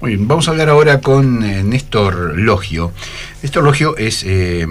Muy bien, vamos a hablar ahora con Néstor Logio. Néstor Logio es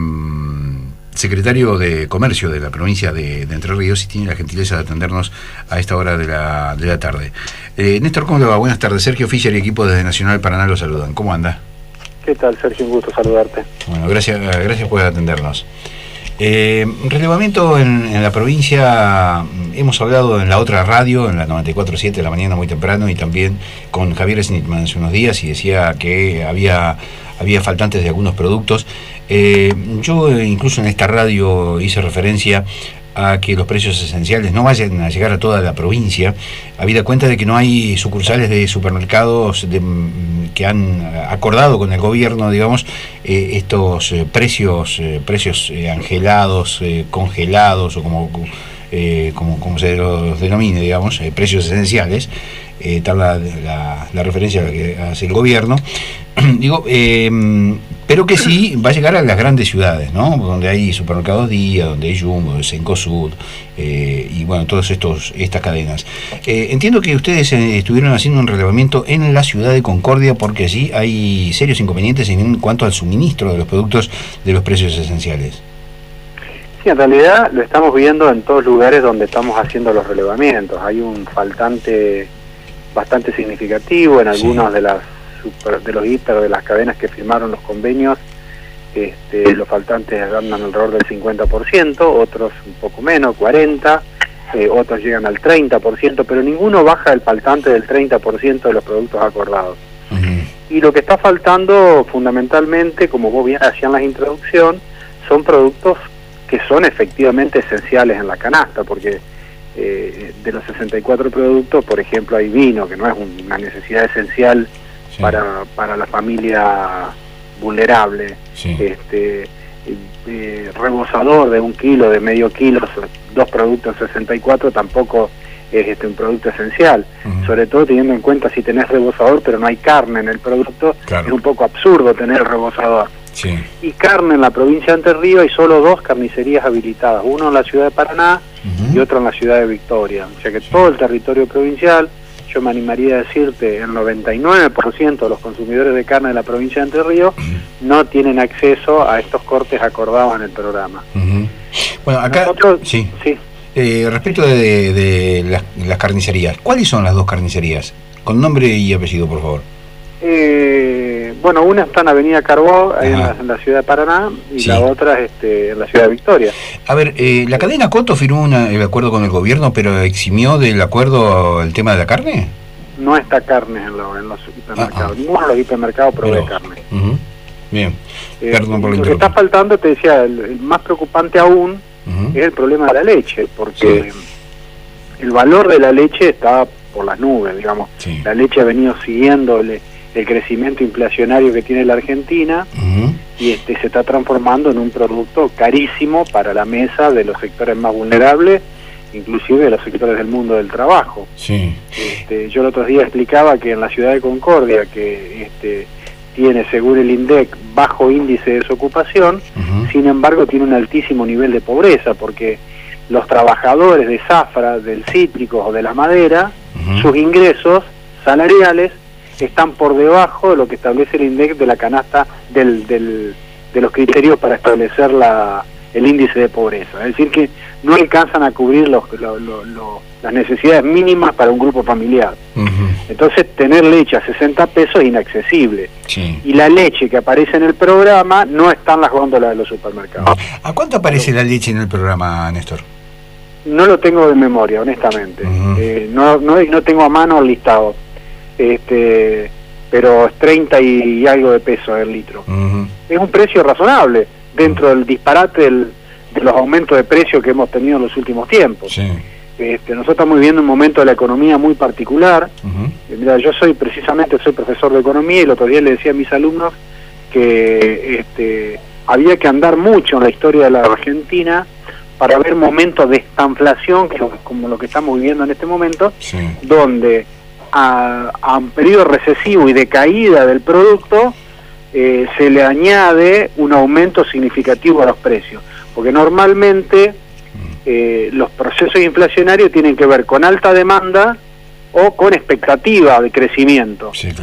secretario de Comercio de la provincia de Entre Ríos y tiene la gentileza de atendernos a esta hora de la tarde. Néstor, ¿cómo le va? Buenas tardes. Sergio Fischer y equipo desde Nacional Paraná lo saludan. ¿Cómo anda? ¿Qué tal, Sergio? Un gusto saludarte. Bueno, gracias por atendernos. Relevamiento en la provincia, hemos hablado en la otra radio, en la 94.7 de la mañana muy temprano, y también con Javier Snitman hace unos días, y decía que había faltantes de algunos productos. Yo incluso en esta radio hice referencia a que los precios esenciales no vayan a llegar a toda la provincia, habida cuenta de que no hay sucursales de supermercados que han acordado con el gobierno, digamos, estos precios angelados, congelados, o como se los denomine, digamos, precios esenciales, tal la referencia a la que hace el gobierno. Digo, pero que sí va a llegar a las grandes ciudades, ¿no? Donde hay supermercados Día, donde hay Jumbo, Cencosud, y bueno, todas estas cadenas. Entiendo que ustedes estuvieron haciendo un relevamiento en la ciudad de Concordia, porque allí hay serios inconvenientes en cuanto al suministro de los productos de los precios esenciales. Sí, en realidad lo estamos viendo en todos lugares donde estamos haciendo los relevamientos. Hay un faltante bastante significativo en algunos de los hiper, de las cadenas que firmaron los convenios. Los faltantes andan alrededor del 50%, otros un poco menos, 40%, otros llegan al 30%, pero ninguno baja el faltante del 30% de los productos acordados. Y lo que está faltando fundamentalmente, como vos bien hacías en la introducción, son productos que son efectivamente esenciales en la canasta, porque de los 64 productos, por ejemplo, hay vino, que no es una necesidad esencial, sí, para la familia vulnerable. Sí. Rebozador de 1 kilo, de medio kilo, 2 productos 64 tampoco es un producto esencial. Sobre todo teniendo en cuenta si tenés rebozador pero no hay carne en el producto, claro, es un poco absurdo tener el rebozador. Sí. Y carne en la provincia de Entre Ríos hay solo 2 carnicerías habilitadas, uno en la ciudad de Paraná y otro en la ciudad de Victoria. O sea que todo el territorio provincial, yo me animaría a decirte, el 99% de los consumidores de carne de la provincia de Entre Ríos no tienen acceso a estos cortes acordados en el programa. Bueno, acá nosotros, sí. Respecto de las carnicerías, ¿cuáles son las 2 carnicerías? Con nombre y apellido, por favor. Bueno, una está en Avenida Carbó, ahí en la ciudad de Paraná, y sí, la otra en la ciudad de Victoria. A ver, la cadena Coto firmó el acuerdo con el gobierno, pero eximió del acuerdo el tema de la carne. No está carne en los hipermercados, ninguno de los hipermercados provee carne. Bien, perdón por la interrupción. Lo que está faltando, te decía, el más preocupante aún es el problema de la leche, porque el valor de la leche está por las nubes, digamos. Sí. La leche ha venido siguiendo el crecimiento inflacionario que tiene la Argentina, y se está transformando en un producto carísimo para la mesa de los sectores más vulnerables, inclusive de los sectores del mundo del trabajo. Sí. Yo el otro día explicaba que en la ciudad de Concordia, que tiene, según el INDEC, bajo índice de desocupación, sin embargo tiene un altísimo nivel de pobreza, porque los trabajadores de zafra, del cítrico o de la madera, sus ingresos salariales están por debajo de lo que establece el INDEC de la canasta de los criterios para establecer el índice de pobreza. Es decir, que no alcanzan a cubrir las necesidades mínimas para un grupo familiar. Entonces, tener leche a 60 pesos es inaccesible. Sí. Y la leche que aparece en el programa no está en las góndolas de los supermercados. ¿A cuánto aparece la leche en el programa, Néstor? No lo tengo de memoria, honestamente. No tengo a mano el listado. Pero es 30 y algo de pesos el litro. Es un precio razonable dentro del disparate de los aumentos de precio que hemos tenido en los últimos tiempos. Sí. Nosotros estamos viviendo un momento de la economía muy particular. Mira, yo soy profesor de economía, y el otro día le decía a mis alumnos que había que andar mucho en la historia de la Argentina para ver momentos de estanflación, como lo que estamos viviendo en este momento, donde a un periodo recesivo y de caída del producto se le añade un aumento significativo a los precios, porque normalmente los procesos inflacionarios tienen que ver con alta demanda o con expectativa de crecimiento. Sí, claro.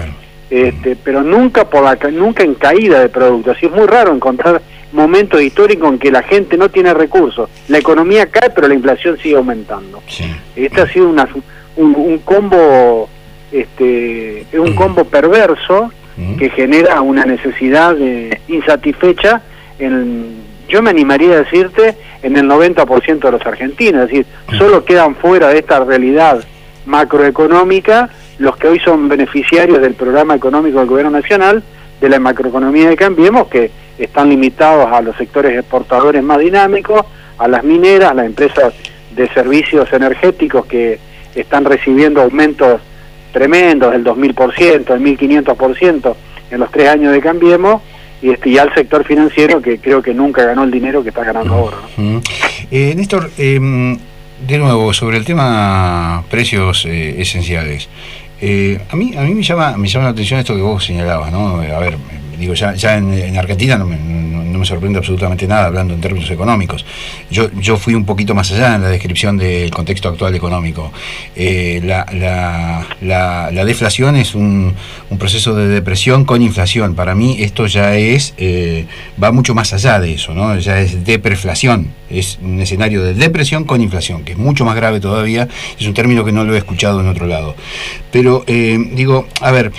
pero nunca nunca en caída de productos. Así es muy raro encontrar momentos históricos en que la gente no tiene recursos, la economía cae pero la inflación sigue aumentando. Sí. Este ha sido un combo un combo perverso que genera una necesidad insatisfecha yo me animaría a decirte en el 90% de los argentinos. Es decir, solo quedan fuera de esta realidad macroeconómica los que hoy son beneficiarios del programa económico del gobierno nacional, de la macroeconomía de Cambiemos, que están limitados a los sectores exportadores más dinámicos, a las mineras, a las empresas de servicios energéticos que están recibiendo aumentos tremendos del 2000%, del 1500% en los 3 años de Cambiemos, y al sector financiero que creo que nunca ganó el dinero que está ganando ahora, ¿no? Néstor, de nuevo, sobre el tema precios esenciales, a mí me llama la atención esto que vos señalabas, ¿no? A ver, digo, ya en Argentina no me sorprende absolutamente nada hablando en términos económicos. Yo fui un poquito más allá en la descripción del contexto actual económico. La deflación es un proceso de depresión con inflación. Para mí esto ya va mucho más allá de eso, ¿no? Ya es depreflación, es un escenario de depresión con inflación, que es mucho más grave todavía. Es un término que no lo he escuchado en otro lado. Pero digo, a ver,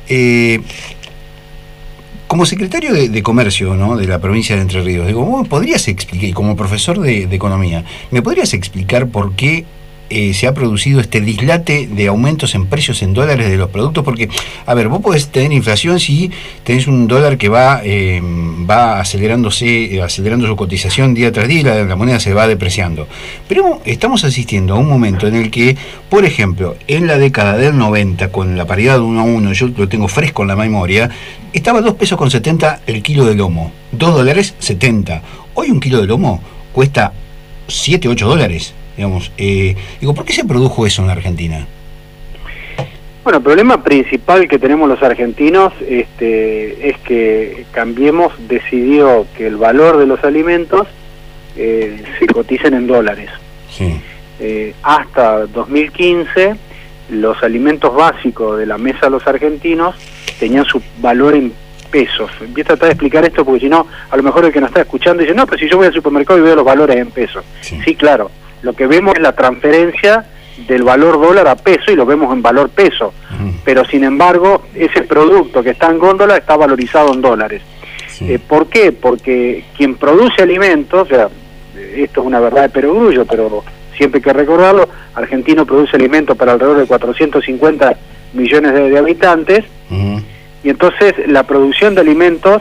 como secretario de Comercio, ¿no?, de la provincia de Entre Ríos, digo, ¿vos podrías explicar, como profesor de Economía, ¿me podrías explicar por qué se ha producido este dislate de aumentos en precios en dólares de los productos? Porque, a ver, vos podés tener inflación si tenés un dólar que va acelerando su cotización día tras día y la moneda se va depreciando. Pero estamos asistiendo a un momento en el que, por ejemplo, en la década del 90, con la paridad de 1 a 1, yo lo tengo fresco en la memoria, estaba 2,70 pesos el kilo de lomo, $2.70. Hoy un kilo de lomo cuesta $7-8. Digamos, digo, ¿por qué se produjo eso en la Argentina? Bueno, el problema principal que tenemos los argentinos es que Cambiemos decidió que el valor de los alimentos se coticen en dólares. Sí. Hasta 2015 los alimentos básicos de la mesa de los argentinos tenían su valor en pesos. Voy a tratar de explicar esto porque si no, a lo mejor el que nos está escuchando dice, no, pero si yo voy al supermercado y veo los valores en pesos. Sí, claro. Lo que vemos es la transferencia del valor dólar a peso y lo vemos en valor peso. Pero sin embargo, ese producto que está en góndola está valorizado en dólares. Sí. ¿Por qué? Porque quien produce alimentos, o sea, esto es una verdad de perogrullo, pero siempre hay que recordarlo, Argentina produce alimentos para alrededor de 450 millones de habitantes, y entonces la producción de alimentos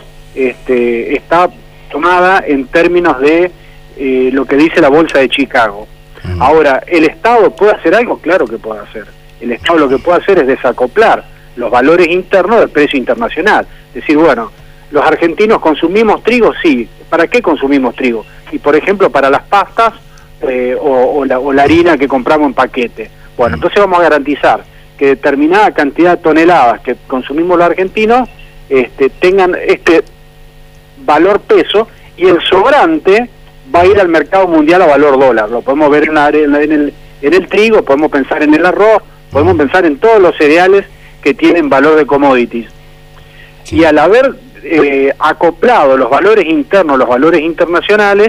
está tomada en términos de lo que dice la Bolsa de Chicago. Ahora, ¿el Estado puede hacer algo? Claro que puede hacer. El Estado lo que puede hacer es desacoplar los valores internos del precio internacional. Es decir, bueno, los argentinos consumimos trigo, sí. ¿Para qué consumimos trigo? Y por ejemplo, para las pastas o la harina que compramos en paquete. Bueno, entonces vamos a garantizar que determinada cantidad de toneladas que consumimos los argentinos tengan este valor peso, y el sobrante va a ir al mercado mundial a valor dólar. Lo podemos ver en el trigo, podemos pensar en el arroz, podemos pensar en todos los cereales que tienen valor de commodities. Sí. Y al haber acoplado los valores internos, los valores internacionales,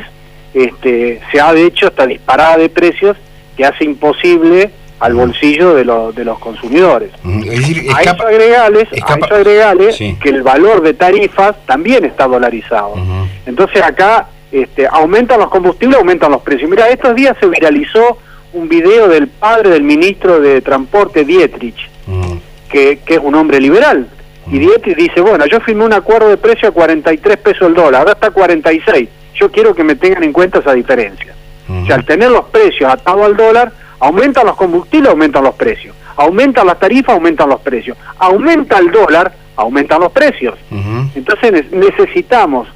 se ha de hecho esta disparada de precios que hace imposible al bolsillo de los consumidores. Es decir, a eso agregale sí, que el valor de tarifas también está dolarizado. Entonces acá aumentan los combustibles, aumentan los precios. Mira, estos días se viralizó un video del padre del ministro de Transporte, Dietrich, que es un hombre liberal. Y Dietrich dice, bueno, yo firmé un acuerdo de precio a 43 pesos el dólar, ahora está a 46. Yo quiero que me tengan en cuenta esa diferencia. O sea, al tener los precios atados al dólar, aumentan los combustibles, aumentan los precios. Aumentan las tarifas, aumentan los precios. Aumenta el dólar, aumentan los precios. Entonces necesitamos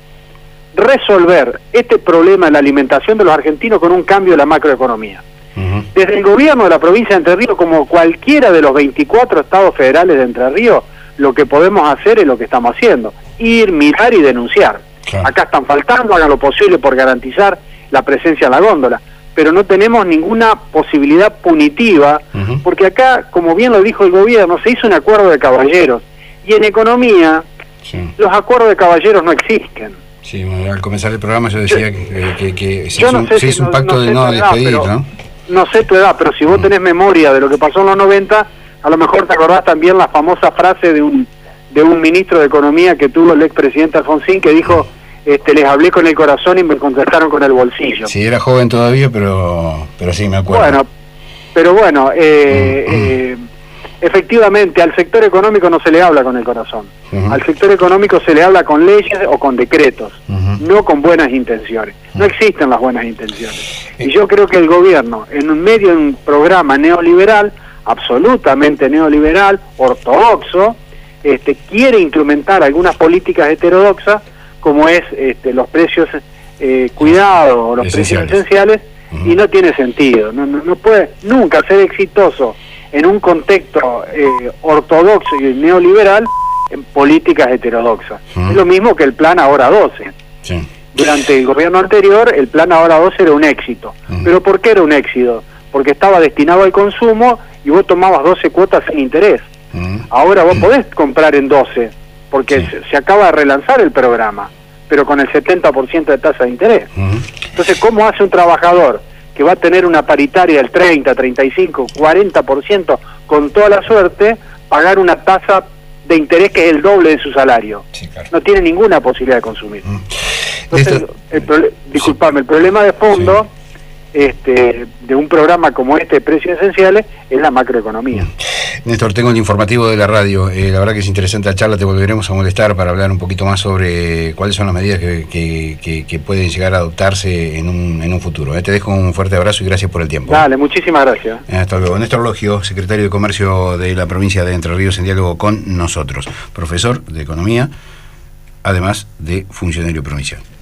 resolver este problema de la alimentación de los argentinos con un cambio de la macroeconomía. Desde el gobierno de la provincia de Entre Ríos, como cualquiera de los 24 estados federales de Entre Ríos, lo que podemos hacer es lo que estamos haciendo: ir, mirar y denunciar. Claro. Acá están faltando, hagan lo posible por garantizar la presencia en la góndola, pero no tenemos ninguna posibilidad punitiva, porque acá, como bien lo dijo el gobierno, se hizo un acuerdo de caballeros, Y en economía, los acuerdos de caballeros no existen. Sí, al comenzar el programa yo decía que se hizo un pacto de no despedir, ¿no? No sé tu edad, pero si vos tenés memoria de lo que pasó en los 90, a lo mejor te acordás también la famosa frase de un ministro de Economía que tuvo el expresidente Alfonsín, que dijo, les hablé con el corazón y me contestaron con el bolsillo. Sí, era joven todavía, pero sí me acuerdo. Bueno, efectivamente, al sector económico no se le habla con el corazón. Al sector económico se le habla con leyes o con decretos, no con buenas intenciones. No existen las buenas intenciones. Y yo creo que el gobierno, en medio de un programa neoliberal, absolutamente neoliberal, ortodoxo, quiere instrumentar algunas políticas heterodoxas, como es los precios cuidados o los precios esenciales, y no tiene sentido. No puede nunca ser exitoso en un contexto ortodoxo y neoliberal en políticas heterodoxas. Es lo mismo que el plan Ahora 12. Durante el gobierno anterior, el plan Ahora 12 era un éxito. ¿Pero por qué era un éxito? Porque estaba destinado al consumo y vos tomabas 12 cuotas sin interés. Ahora vos podés comprar en 12, porque se acaba de relanzar el programa, pero con el 70% de tasa de interés. Entonces, ¿cómo hace un trabajador que va a tener una paritaria del 30, 35, 40%, con toda la suerte, pagar una tasa de interés que es el doble de su salario? Claro. No tiene ninguna posibilidad de consumir. Entonces, disculpame, el problema de fondo de un programa como este, Precios Esenciales, es la macroeconomía. Néstor, tengo el informativo de la radio. La verdad que es interesante la charla, te volveremos a molestar para hablar un poquito más sobre cuáles son las medidas que pueden llegar a adoptarse en un futuro. Te dejo un fuerte abrazo y gracias por el tiempo. Dale, muchísimas gracias. Hasta luego. Néstor Logio, secretario de Comercio de la provincia de Entre Ríos, en diálogo con nosotros. Profesor de Economía, además de funcionario provincial.